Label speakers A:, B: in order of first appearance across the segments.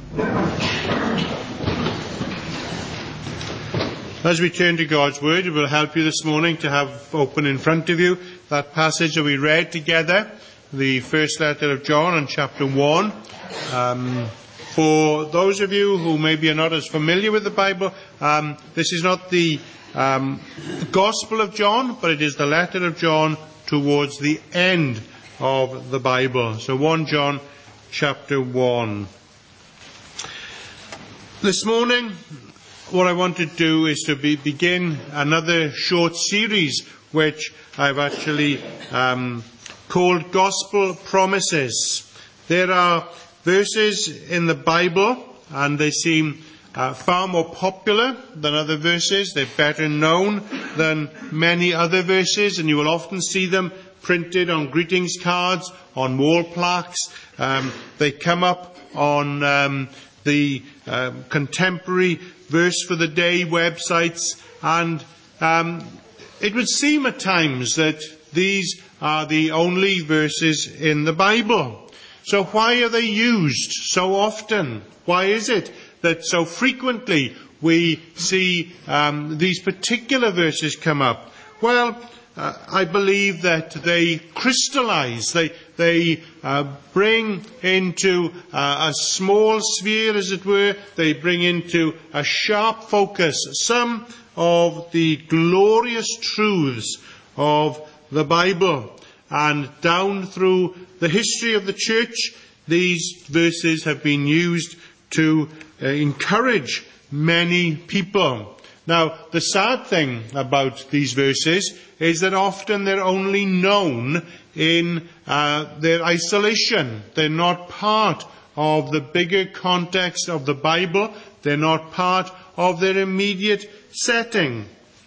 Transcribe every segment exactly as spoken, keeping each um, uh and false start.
A: As we turn to God's Word, it will help you this morning to have open in front of you that passage that we read together, the first letter of John in chapter one. Um, for those of you who maybe are not as familiar with the Bible, um, this is not the um, Gospel of John, but it is the letter of John towards the end of the Bible. So First John chapter one. This morning, what I want to do is to be, begin another short series which I've actually um, called Gospel Promises. There are verses in the Bible, and they seem uh, far more popular than other verses. They're better known than many other verses, and you will often see them printed on greetings cards, on wall plaques. Um, they come up on um, the uh, contemporary verse for the day websites, and um, it would seem at times that these are the only verses in the Bible. So why are they used so often? Why is it that so frequently we see um, these particular verses come up? Well, uh, I believe that they crystallize, they they uh, bring into uh, a small sphere, as it were, they bring into a sharp focus some of the glorious truths of the Bible. And down through the history of the church, these verses have been used to uh, encourage many people. Now, the sad thing about these verses is that often they're only known in uh, their isolation. They're not part of the bigger context of the Bible. They're not part of their immediate setting.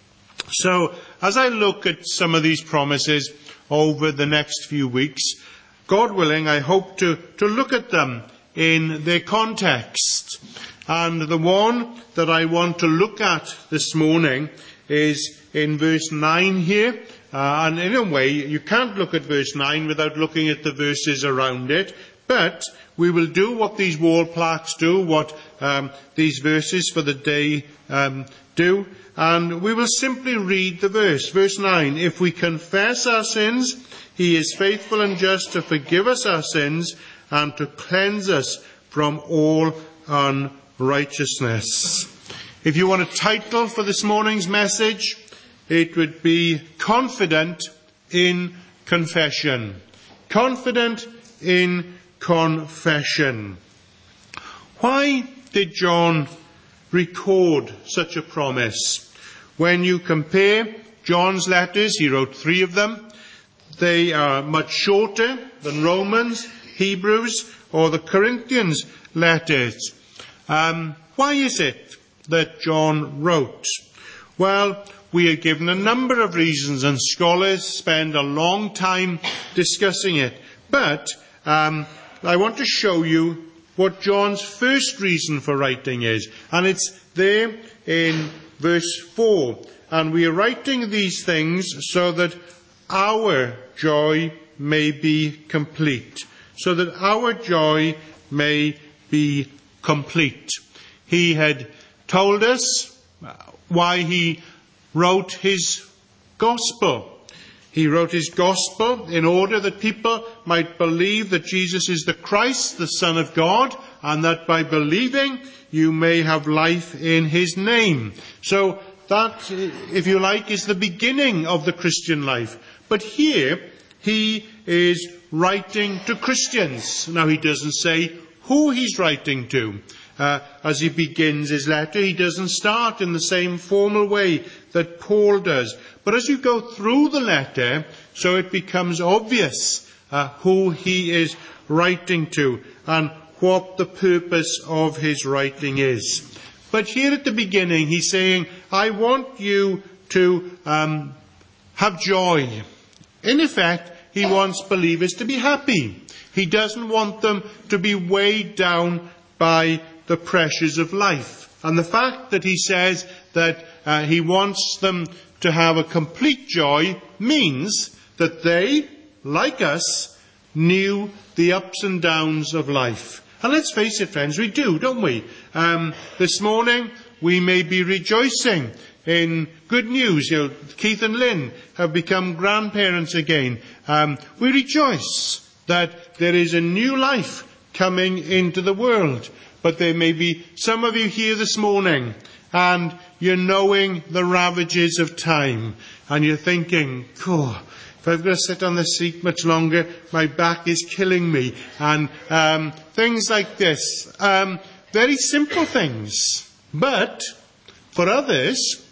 A: So, as I look at some of these promises over the next few weeks, God willing, I hope to, to look at them in their context. And the one that I want to look at this morning is in verse nine here. Uh, and in a way, you can't look at verse nine without looking at the verses around it. But we will do what these wall plaques do, what um, these verses for the day um, do. And we will simply read the verse. Verse nine, if we confess our sins, he is faithful and just to forgive us our sins and to cleanse us from all unrighteousness. If you want a title for this morning's message, it would be Confident in Confession. Confident in Confession. Why did John record such a promise? When you compare John's letters, he wrote three of them, they are much shorter than Romans, Hebrews, or the Corinthians letters. Um, why is it that John wrote? Well, we are given a number of reasons, and scholars spend a long time discussing it. But um, I want to show you what John's first reason for writing is. And it's there in verse four. And we are writing these things so that our joy may be complete. So that our joy may be complete. He had told us why he wrote his gospel. He wrote his gospel in order that people might believe that Jesus is the Christ, the Son of God, and that by believing you may have life in his name. So that, if you like, is the beginning of the Christian life. But here he is writing to Christians. Now he doesn't say who he's writing to. Uh, as he begins his letter, he doesn't start in the same formal way that Paul does. But as you go through the letter, so it becomes obvious uh, who he is writing to and what the purpose of his writing is. But here at the beginning, he's saying, I want you to um, have joy. In effect, he wants believers to be happy. He doesn't want them to be weighed down by the pressures of life. And the fact that he says that uh, he wants them to have a complete joy means that they, like us, knew the ups and downs of life. And let's face it, friends, we do, don't we? Um, this morning, we may be rejoicing in good news. You know, Keith and Lynn have become grandparents again. Um, we rejoice that there is a new life coming into the world. But there may be some of you here this morning, and you're knowing the ravages of time, and you're thinking, oh, if I've got to sit on this seat much longer, my back is killing me. And um, things like this. Um, very simple things. But for others,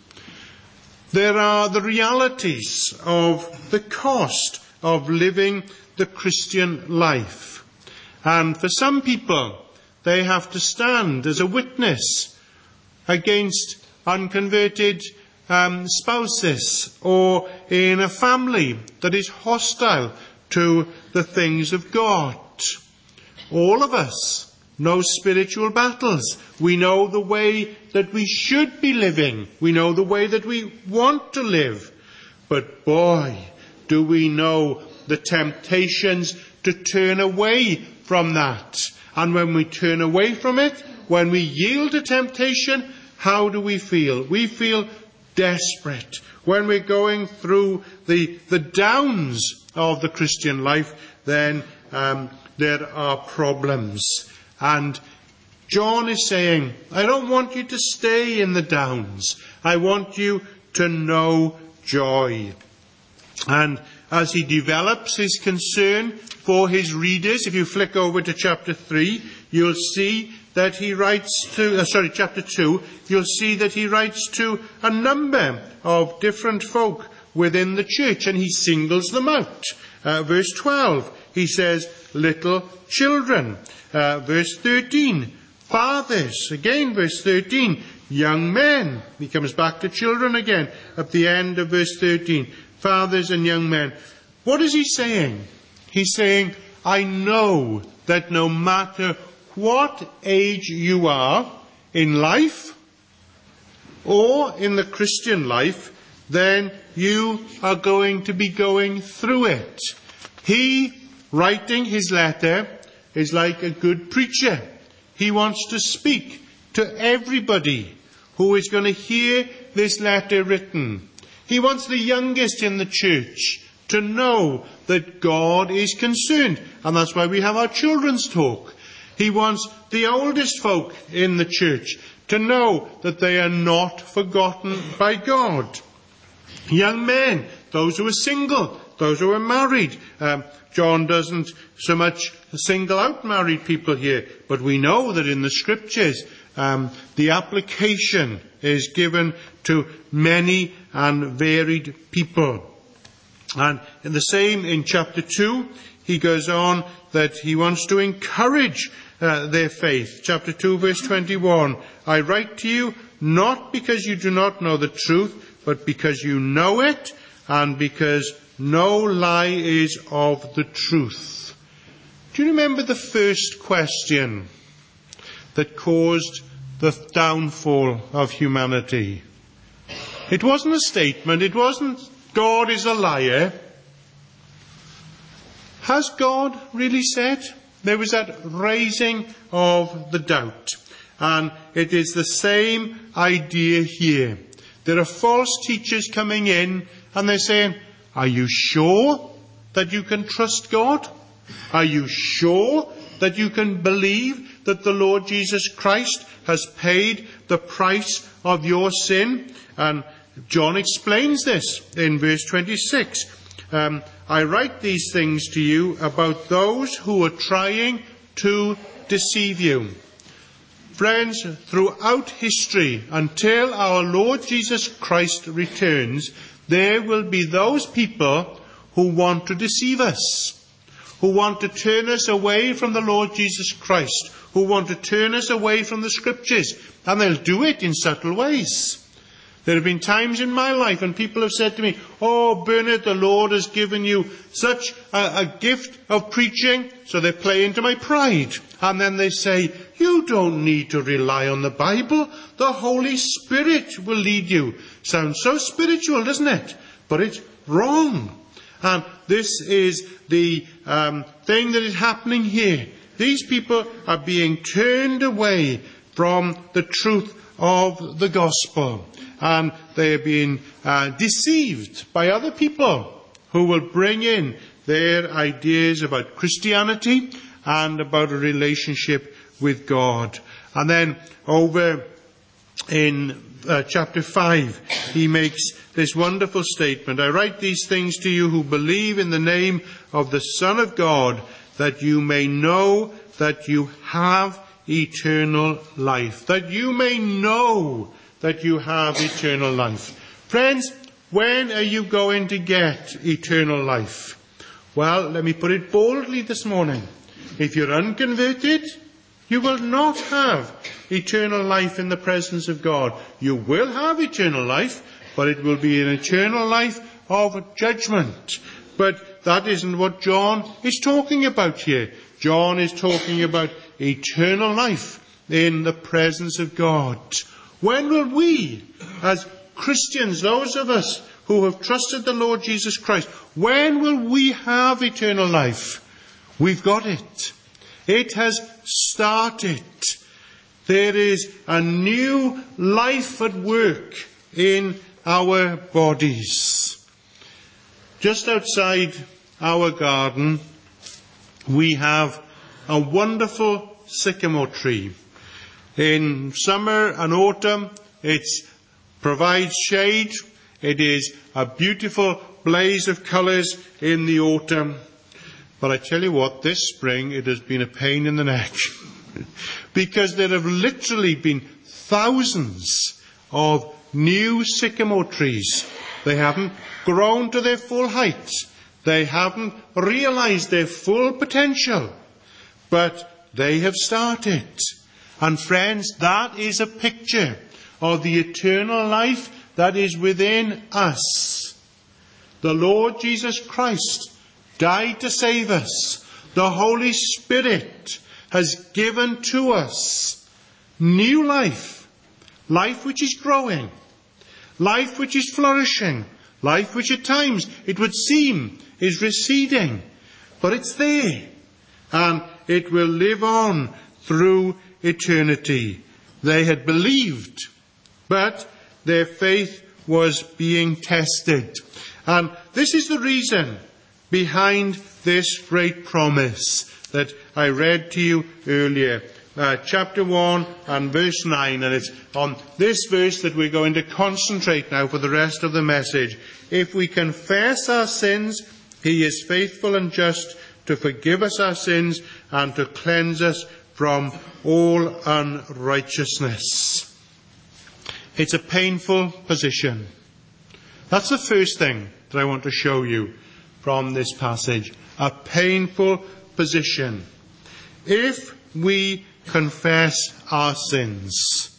A: there are the realities of the cost of living the Christian life. And for some people, they have to stand as a witness against unconverted um, spouses, or in a family that is hostile to the things of God. All of us know spiritual battles. We know the way that we should be living. We know the way that we want to live. But boy, do we know the temptations to turn away from that. And when we turn away from it, when we yield to temptation, how do we feel? We feel desperate. When we're going through the, the downs of the Christian life, then um, there are problems. And John is saying, I don't want you to stay in the downs. I want you to know joy. And as he develops his concern for his readers, if you flick over to chapter three, you'll see that he writes to, uh, sorry, chapter two, you'll see that he writes to a number of different folk within the church, and he singles them out. Uh, verse twelve, he says, little children. Uh, verse thirteen, fathers. Again, verse thirteen, young men. He comes back to children again at the end of verse thirteen. Fathers and young men. What is he saying? He's saying, I know that no matter what age you are in life or in the Christian life, then you are going to be going through it. He, writing his letter, is like a good preacher. He wants to speak to everybody who is going to hear this letter written. He wants the youngest in the church to know that God is concerned. And that's why we have our children's talk. He wants the oldest folk in the church to know that they are not forgotten by God. Young men, those who are single, those who are married. Um, John doesn't so much single out married people here, but we know that in the scriptures um, the application is given to many and varied people. And in the same in chapter two, he goes on that he wants to encourage uh, their faith. Chapter two, verse twenty-one, I write to you not because you do not know the truth, but because you know it, and because no lie is of the truth. Do you remember the first question that caused the downfall of humanity? It wasn't a statement. It wasn't, God is a liar. Has God really said? There was that raising of the doubt. And it is the same idea here. There are false teachers coming in and they're saying, are you sure that you can trust God? Are you sure that you can believe that the Lord Jesus Christ has paid the price of your sin? And John explains this in verse twenty-six. Um, I write these things to you about those who are trying to deceive you. Friends, throughout history, until our Lord Jesus Christ returns, there will be those people who want to deceive us, who want to turn us away from the Lord Jesus Christ, who want to turn us away from the Scriptures, and they'll do it in subtle ways. There have been times in my life when people have said to me, oh, Bernard, the Lord has given you such a, a gift of preaching, so they play into my pride. And then they say, you don't need to rely on the Bible. The Holy Spirit will lead you. Sounds so spiritual, doesn't it? But it's wrong. And this is the um, thing that is happening here. These people are being turned away from the truth of the gospel, and they are being uh, deceived by other people who will bring in their ideas about Christianity and about a relationship with God. And then over in uh, chapter five, he makes this wonderful statement: I write these things to you who believe in the name of the Son of God, that you may know that you have eternal life. That you may know that you have eternal life. Friends, when are you going to get eternal life? Well, let me put it boldly this morning. If you're unconverted, you will not have eternal life in the presence of God. You will have eternal life, but it will be an eternal life of judgment. But that isn't what John is talking about here. John is talking about eternal life in the presence of God. When will we, as Christians, those of us who have trusted the Lord Jesus Christ, when will we have eternal life? We've got it. It has started. There is a new life at work in our bodies. Just outside our garden, we have a wonderful sycamore tree. In summer and autumn, it provides shade. It is a beautiful blaze of colours in the autumn. But I tell you what, this spring it has been a pain in the neck. Because there have literally been thousands of new sycamore trees. They haven't grown to their full height. They haven't realised their full potential. But they have started. And friends, that is a picture of the eternal life that is within us. The Lord Jesus Christ died to save us. The Holy Spirit has given to us new life. Life which is growing. Life which is flourishing. Life which at times it would seem is receding. But it's there. And it will live on through eternity. They had believed, but their faith was being tested. And this is the reason behind this great promise that I read to you earlier. Uh, chapter one and verse nine, and it's on this verse that we're going to concentrate now for the rest of the message. If we confess our sins, he is faithful and just to forgive us our sins and to cleanse us from all unrighteousness. It's a painful position. That's the first thing that I want to show you from this passage. A painful position. If we confess our sins.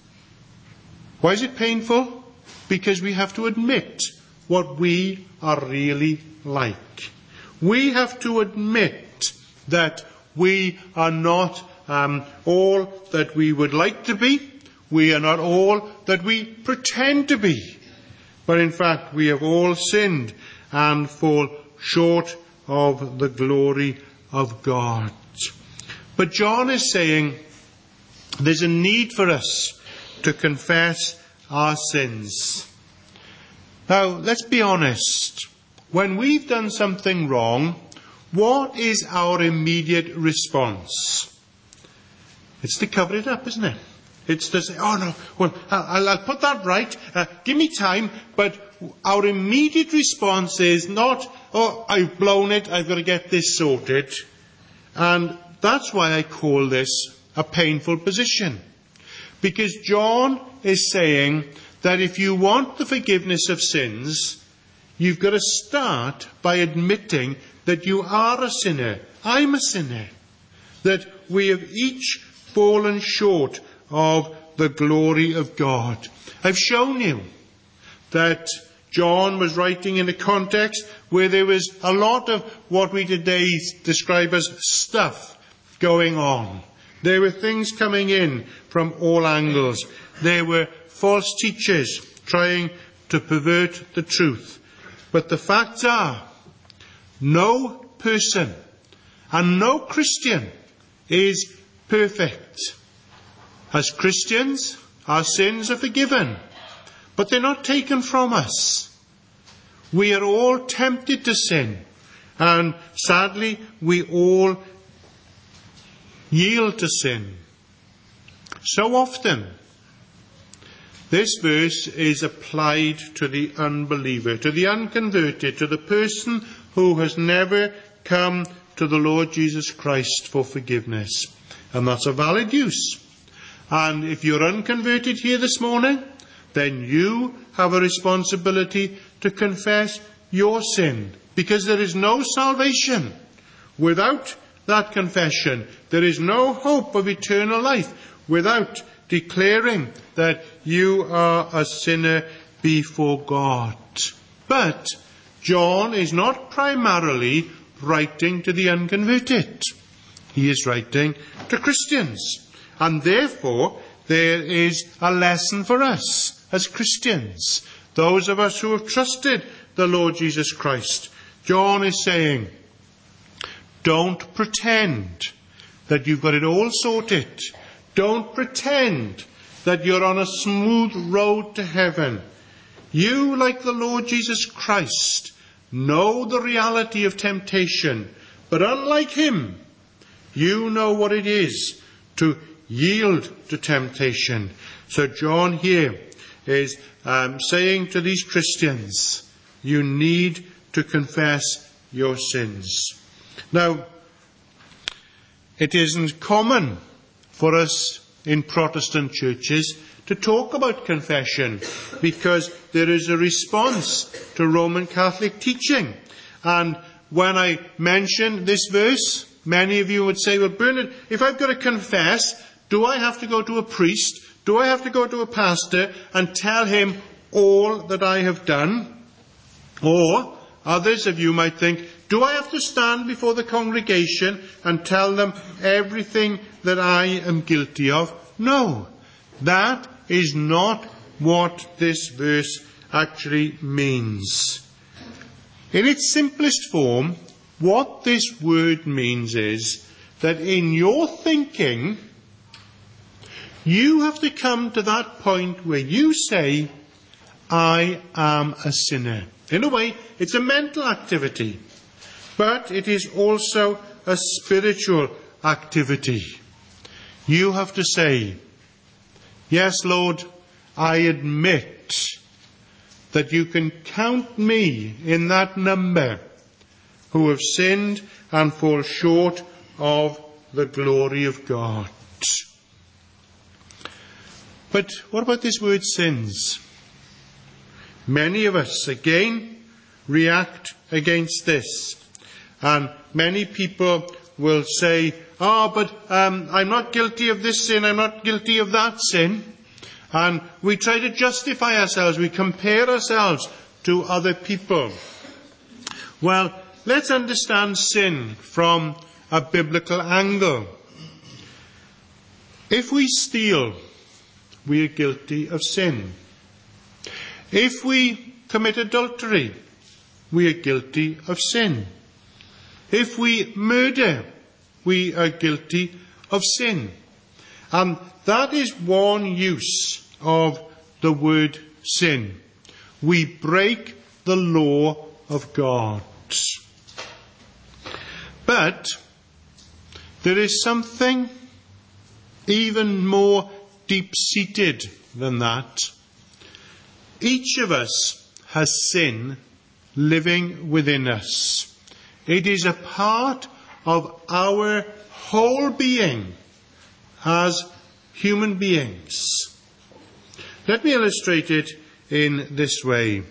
A: Why is it painful? Because we have to admit what we are really like. We have to admit that we are not um, all that we would like to be. We are not all that we pretend to be. But in fact, we have all sinned and fall short of the glory of God. But John is saying there's a need for us to confess our sins. Now, let's be honest. When we've done something wrong, what is our immediate response? It's to cover it up, isn't it? It's to say, oh no, well, I'll, I'll put that right, uh, give me time, but our immediate response is not, oh, I've blown it, I've got to get this sorted. And that's why I call this a painful position. Because John is saying that if you want the forgiveness of sins, you've got to start by admitting that you are a sinner. I'm a sinner. That we have each fallen short of the glory of God. I've shown you that John was writing in a context where there was a lot of what we today describe as stuff going on. There were things coming in from all angles. There were false teachers trying to pervert the truth. But the facts are, no person and no Christian is perfect. As Christians, our sins are forgiven, but they're not taken from us. We are all tempted to sin, and sadly, we all yield to sin. So often, this verse is applied to the unbeliever, to the unconverted, to the person who has never come to the Lord Jesus Christ for forgiveness. And that's a valid use. And if you're unconverted here this morning, then you have a responsibility to confess your sin, because there is no salvation without that confession. There is no hope of eternal life without declaring that you are a sinner before God. But John is not primarily writing to the unconverted. He is writing to Christians. And therefore, there is a lesson for us as Christians, those of us who have trusted the Lord Jesus Christ. John is saying, don't pretend that you've got it all sorted. Don't pretend that you're on a smooth road to heaven. You, like the Lord Jesus Christ, know the reality of temptation, but unlike him, you know what it is to yield to temptation. So John here is um, saying to these Christians, you need to confess your sins. Now, it isn't common for us in Protestant churches to talk about confession, because there is a response to Roman Catholic teaching. And when I mention this verse, many of you would say, well, Bernard, if I've got to confess, do I have to go to a priest? Do I have to go to a pastor and tell him all that I have done? Or others of you might think, do I have to stand before the congregation and tell them everything that I am guilty of? No, that is not what this verse actually means. In its simplest form, what this word means is that in your thinking, you have to come to that point where you say, I am a sinner. In a way, it's a mental activity, but it is also a spiritual activity. You have to say, yes, Lord, I admit that you can count me in that number who have sinned and fall short of the glory of God. But what about this word sins? Many of us, again, react against this. And many people will say, oh, but um, I'm not guilty of this sin, I'm not guilty of that sin. And we try to justify ourselves, we compare ourselves to other people. Well, let's understand sin from a biblical angle. If we steal, we are guilty of sin. If we commit adultery, we are guilty of sin. If we murder, we are guilty of sin. And that is one use of the word sin. We break the law of God. But there is something even more deep-seated than that. Each of us has sin living within us. It is a part of our whole being as human beings. Let me illustrate it in this way.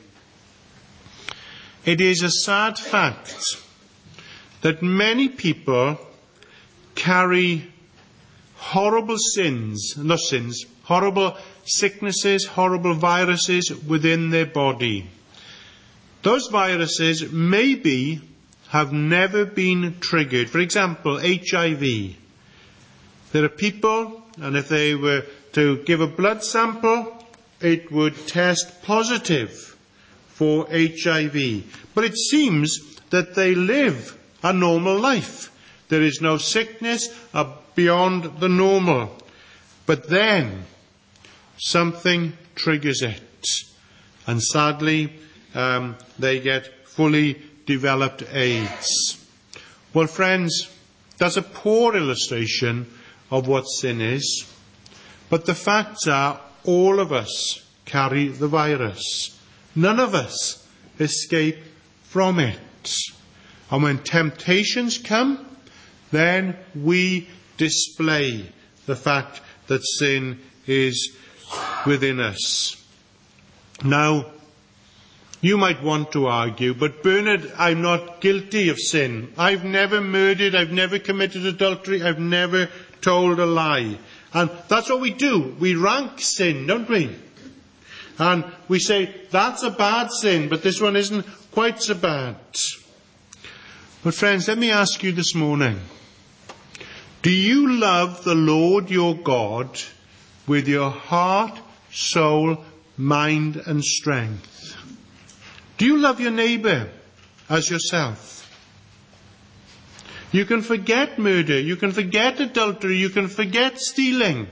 A: It is a sad fact that many people carry horrible sins, not sins, horrible sicknesses, horrible viruses within their body. Those viruses maybe have never been triggered. For example, H I V. There are people, and if they were to give a blood sample, it would test positive for H I V. But it seems that they live a normal life. There is no sickness beyond the normal. But then something triggers it. And sadly, um, they get fully developed AIDS. Well, friends, that's a poor illustration of what sin is. But the facts are, all of us carry the virus. None of us escape from it. And when temptations come, then we display the fact that sin is within us. Now, you might want to argue, but Bernard, I'm not guilty of sin. I've never murdered, I've never committed adultery, I've never told a lie. And that's what we do. We rank sin, don't we? And we say, that's a bad sin, but this one isn't quite so bad. But friends, let me ask you this morning, do you love the Lord your God with your heart, soul, mind and strength? Do you love your neighbour as yourself? You can forget murder, you can forget adultery, you can forget stealing.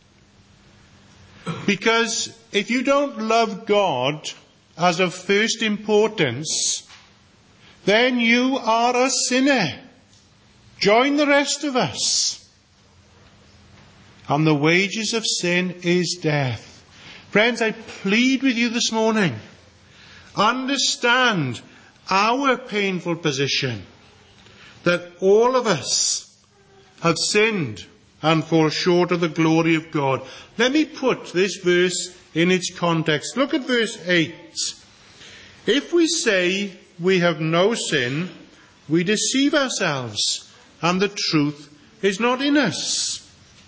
A: Because if you don't love God as of first importance, then you are a sinner. Join the rest of us. And the wages of sin is death. Friends, I plead with you this morning, understand our painful position, that all of us have sinned and fall short of the glory of God. Let me put this verse in its context. Look at verse eight. If we say we have no sin, we deceive ourselves, and the truth is not in us.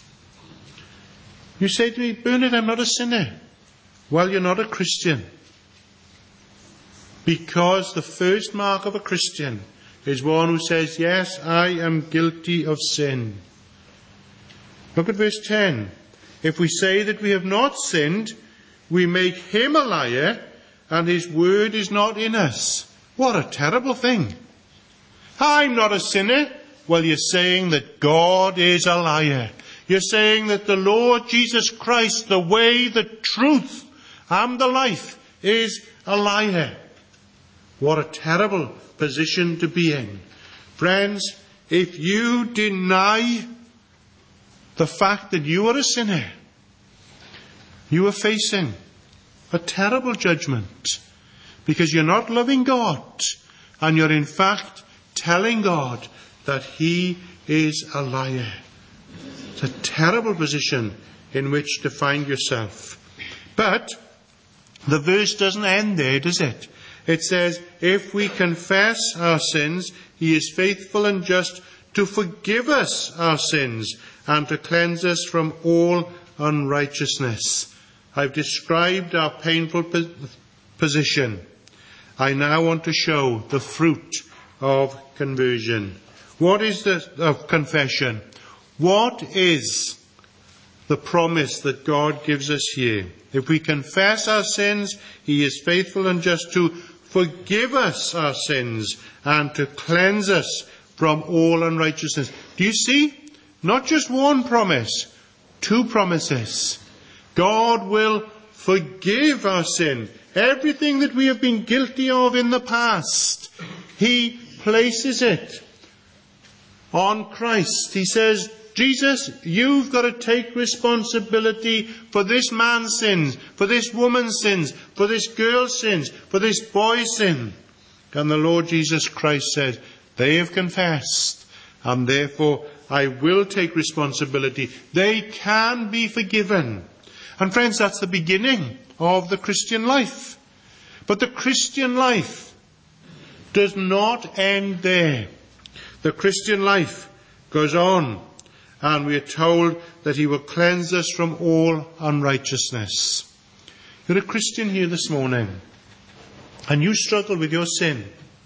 A: You say to me, Bernard, I'm not a sinner. Well, you're not a Christian. Because the first mark of a Christian is one who says, yes, I am guilty of sin. Look at verse ten. If we say that we have not sinned, we make him a liar, and his word is not in us. What a terrible thing. I'm not a sinner. Well, you're saying that God is a liar. You're saying that the Lord Jesus Christ, the way, the truth, and the life, is a liar. What a terrible position to be in. Friends, if you deny the fact that you are a sinner, you are facing a terrible judgment, because you're not loving God, and you're in fact telling God that he is a liar. It's a terrible position in which to find yourself. But the verse doesn't end there, does it? It says, if we confess our sins, he is faithful and just to forgive us our sins and to cleanse us from all unrighteousness. I've described our painful position. I now want to show the fruit of conversion. What is the of confession? What is the promise that God gives us here? If we confess our sins, he is faithful and just to forgive us our sins and to cleanse us from all unrighteousness. Do you see? Not just one promise, two promises. God will forgive our sin. Everything that we have been guilty of in the past, he places it on Christ. He says, Jesus, you've got to take responsibility for this man's sins, for this woman's sins, for this girl's sins, for this boy's sin. And the Lord Jesus Christ said, they have confessed, and therefore I will take responsibility. They can be forgiven. And friends, that's the beginning of the Christian life. But the Christian life does not end there. The Christian life goes on, and we are told that he will cleanse us from all unrighteousness. You're a Christian here this morning, and you struggle with your sin.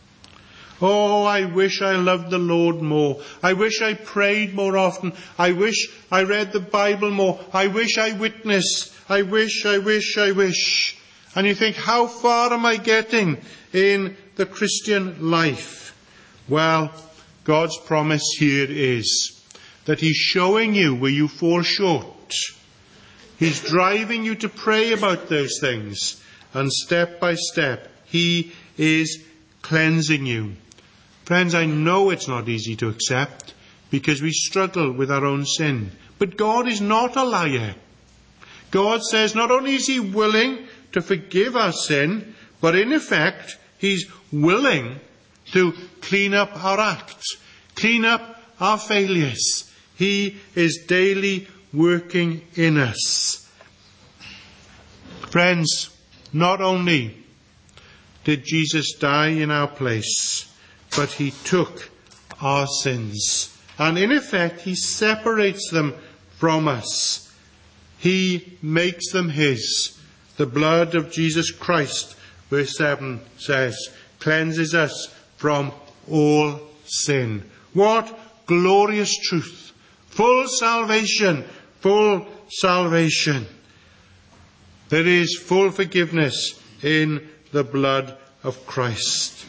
A: Oh, I wish I loved the Lord more. I wish I prayed more often. I wish I read the Bible more. I wish I witnessed. I wish, I wish, I wish. And you think, how far am I getting in the Christian life? Well, God's promise here is that He's showing you where you fall short. He's driving you to pray about those things. And step by step, He is cleansing you. Friends, I know it's not easy to accept because we struggle with our own sin. But God is not a liar. God says not only is He willing to forgive our sin, but in effect, He's willing to clean up our acts, clean up our failures. He is daily working in us. Friends, not only did Jesus die in our place, but He took our sins. And in effect, He separates them from us. He makes them His. The blood of Jesus Christ, verse seven says, cleanses us from all sin. What glorious truth! Full salvation, full salvation. There is full forgiveness in the blood of Christ.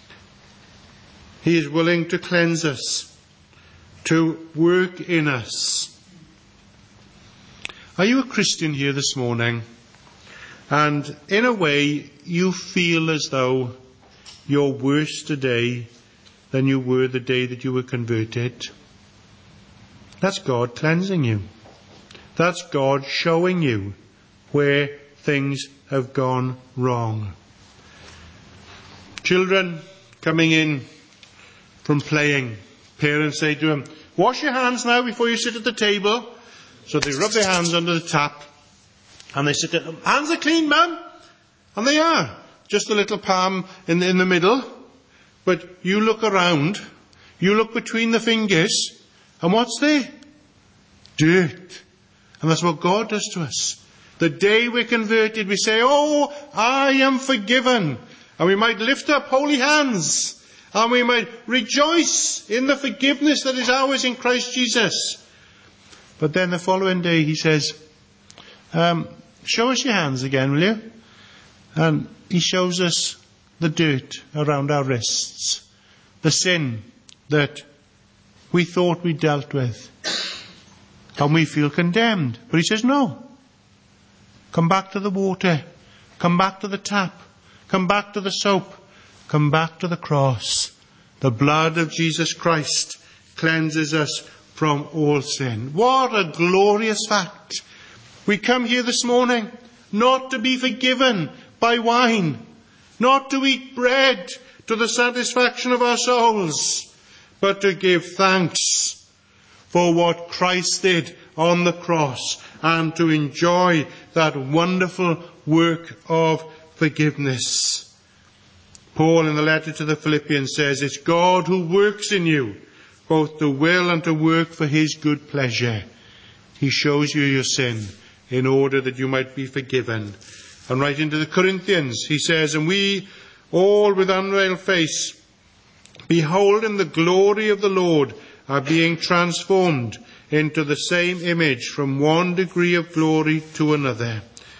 A: He is willing to cleanse us, to work in us. Are you a Christian here this morning? And in a way, you feel as though you're worse today than you were the day that you were converted? That's God cleansing you. That's God showing you where things have gone wrong. Children coming in from playing, parents say to them, wash your hands now before you sit at the table. So they rub their hands under the tap and they sit at them. Hands are clean, Mum. And they are. Just a little palm in the, in the middle. But you look around, you look between the fingers, and what's there? Dirt. And that's what God does to us. The day we're converted, we say, oh, I am forgiven. And we might lift up holy hands. And we might rejoice in the forgiveness that is ours in Christ Jesus. But then the following day he says, um, show us your hands again, will you? And he shows us the dirt around our wrists. The sin that we thought we dealt with. And we feel condemned. But he says, no. Come back to the water. Come back to the tap. Come back to the soap. Come back to the cross. The blood of Jesus Christ cleanses us from all sin. What a glorious fact. We come here this morning not to be forgiven by wine, not to eat bread to the satisfaction of our souls, but to give thanks for what Christ did on the cross and to enjoy that wonderful work of forgiveness. Paul in the letter to the Philippians says, it's God who works in you, both to will and to work for his good pleasure. He shows you your sin in order that you might be forgiven. And right into the Corinthians, he says, and we all with unveiled face, beholding the glory of the Lord, are being transformed into the same image from one degree of glory to another.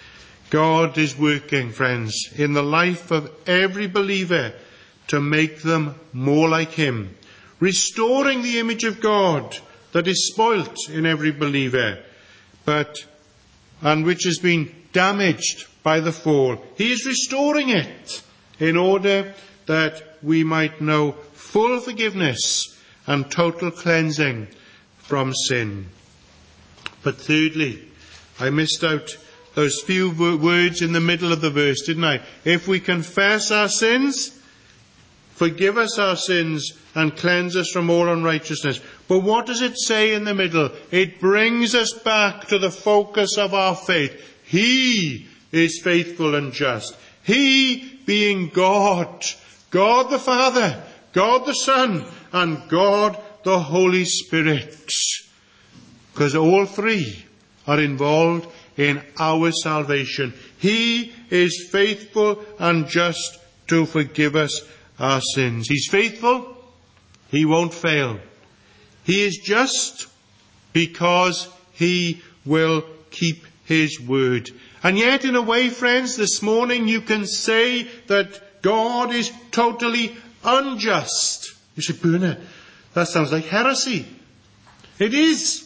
A: God is working, friends, in the life of every believer to make them more like him, restoring the image of God that is spoilt in every believer, but and which has been damaged by the fall. He is restoring it in order that we might know full forgiveness and total cleansing from sin. But thirdly, I missed out those few words in the middle of the verse, didn't I? If we confess our sins, forgive us our sins and cleanse us from all unrighteousness. But what does it say in the middle? It brings us back to the focus of our faith. He is faithful and just. He being God, God the Father, God the Son, and God the Holy Spirit. Because all three are involved in our salvation. He is faithful and just to forgive us our sins. He's faithful. He won't fail. He is just because he will keep his word. And yet, in a way, friends, this morning you can say that God is totally unjust. You say, Bernard, That sounds like heresy. It is.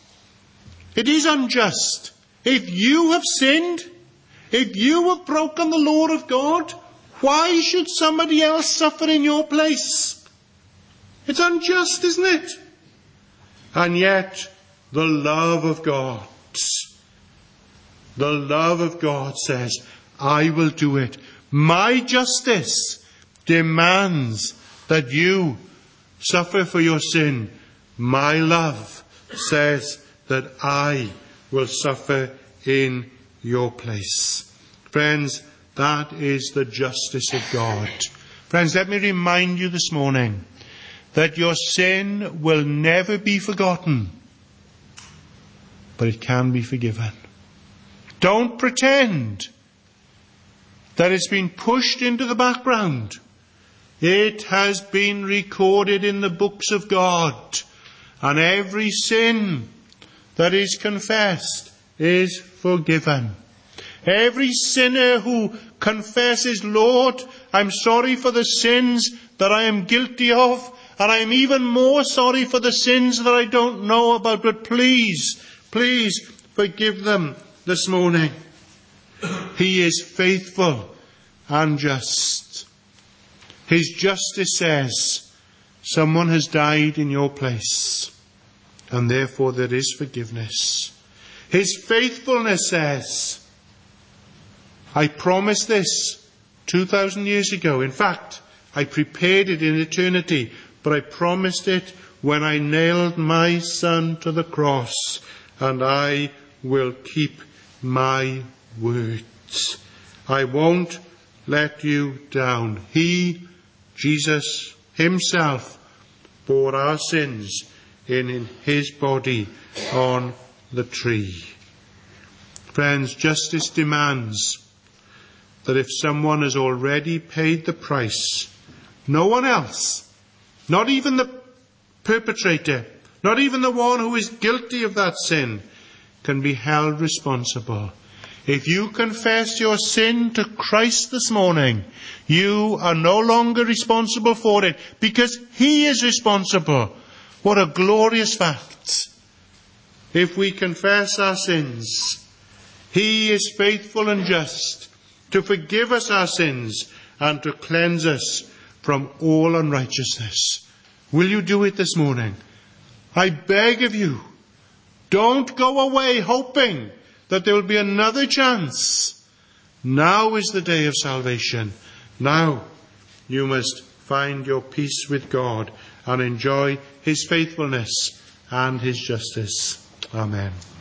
A: It is unjust. If you have sinned, if you have broken the law of God, why should somebody else suffer in your place? It's unjust, isn't it? And yet, the love of God, the love of God says, I will do it. My justice demands that you suffer for your sin. My love says that I will suffer in your place. Friends, that is the justice of God. Friends, let me remind you this morning that your sin will never be forgotten, but it can be forgiven. Don't pretend that it's been pushed into the background. It has been recorded in the books of God, and every sin that is confessed is forgiven. Every sinner who confesses, Lord, I'm sorry for the sins that I am guilty of, and I'm even more sorry for the sins that I don't know about, but please, please forgive them this morning. He is faithful and just. His justice says, someone has died in your place, and therefore there is forgiveness. His faithfulness says, I promised this two thousand years ago. In fact, I prepared it in eternity, but I promised it when I nailed my son to the cross, and I will keep my words. I won't let you down. He, Jesus himself, bore our sins in his body on the tree. Friends, justice demands that if someone has already paid the price, no one else, not even the perpetrator, not even the one who is guilty of that sin, can be held responsible. If you confess your sin to Christ this morning, you are no longer responsible for it, because he is responsible. What a glorious fact. If we confess our sins, he is faithful and just to forgive us our sins and to cleanse us from all unrighteousness. Will you do it this morning? I beg of you, don't go away hoping that there will be another chance. Now is the day of salvation. Now you must find your peace with God and enjoy his faithfulness and his justice. Amen.